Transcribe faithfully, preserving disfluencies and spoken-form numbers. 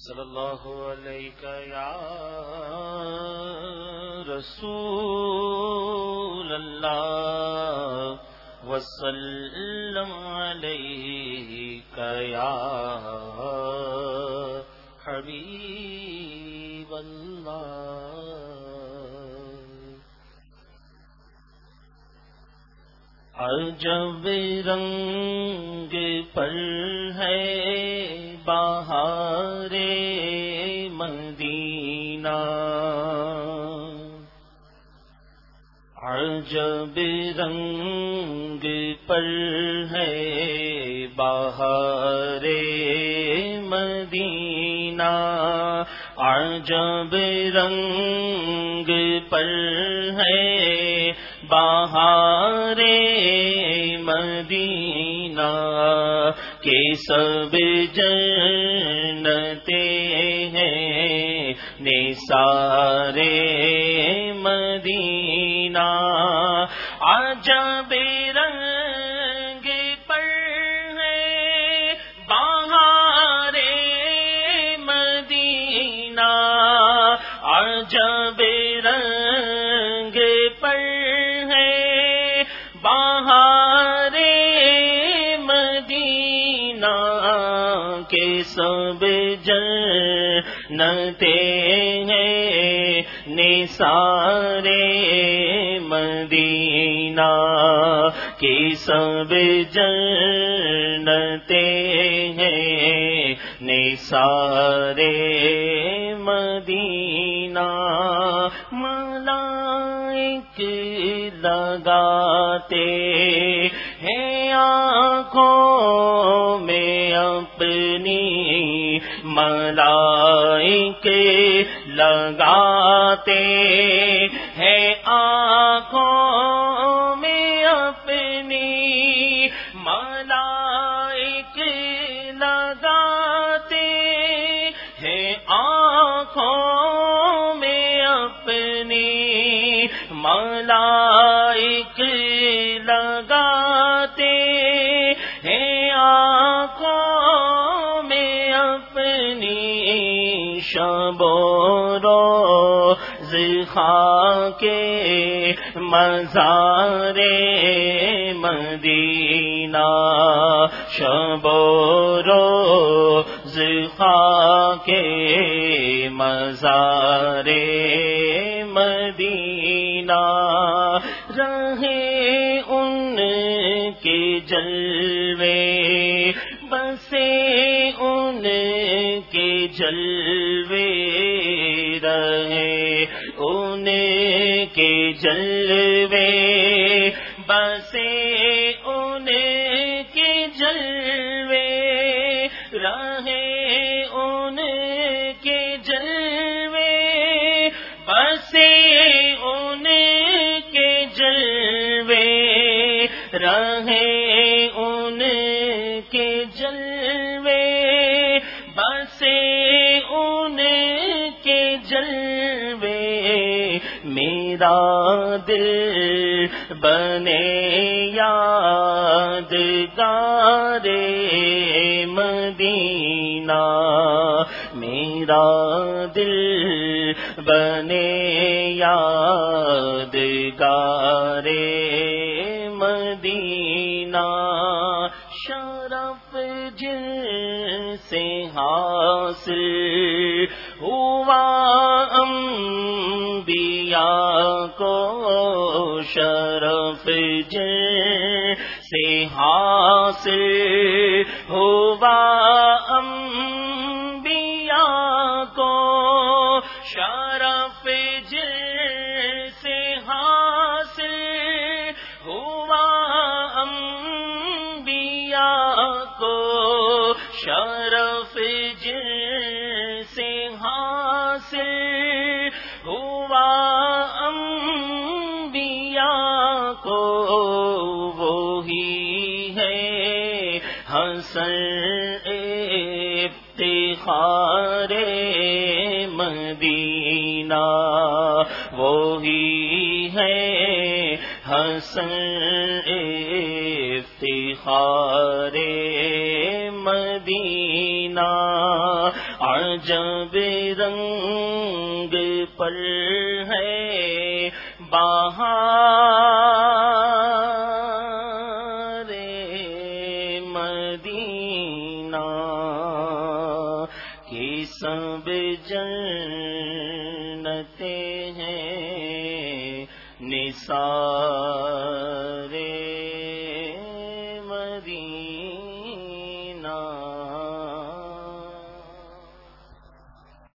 صلی اللہ علیہ یا رسول اللہ وسلم علیک یا حبیب اللہ۔ عجب رنگ پر ہے بہار مدینہ، عجب رنگ پر ہے بہار مدینہ، عجب رنگ پر ہے بہار مدینہ، کہ سب جنتے ہیں نثار مدینہ، عجب رنگ پر ہے بہار مدینہ، عجب رنگ پر ہے بہار مدینہ، کہ سب جنتے ہیں نثار مدینہ، کہ سب جنتے ہیں نثار مدینہ، ملائک لگاتے ہیں آنکھوں میں اپنی، ملائک لگاتے ہیں آنکھوں میں اپنی، ملائک لگاتے ہیں آنکھوں میں اپنی، ملائک لگاتے ہیں آنکھوں میں اپنی، شب و روز خاک مزار مدینہ، شب و روز خاک مزار مدینہ، رہے ان کے جلوے بسے ان کے جلوے، رہے ان کے جلوے بسے ان کے جلوے، رہے ان کے جلوے بسے ان کے جلوے، رہے ان کے جلوے بسے ان کے جلوے، میرا دل بنے یادگار مدینہ، میرا دل بنے یادگار مدینہ، شرف جن سے حاصل ہوا انبیاء کو، شرف جن سے حاصل ہوا انبیاء کو، شرف جن سے حاصل ہوا انبیاء کو، شرف جن سے حاصل ہوا انبیاء کو، وہی ہے حسن افتخار مدینہ، وہی ہے حسن افتخار مدینہ، عجب رنگ پر ہے بہار مدینہ کی سب جنتیں ہیں نثار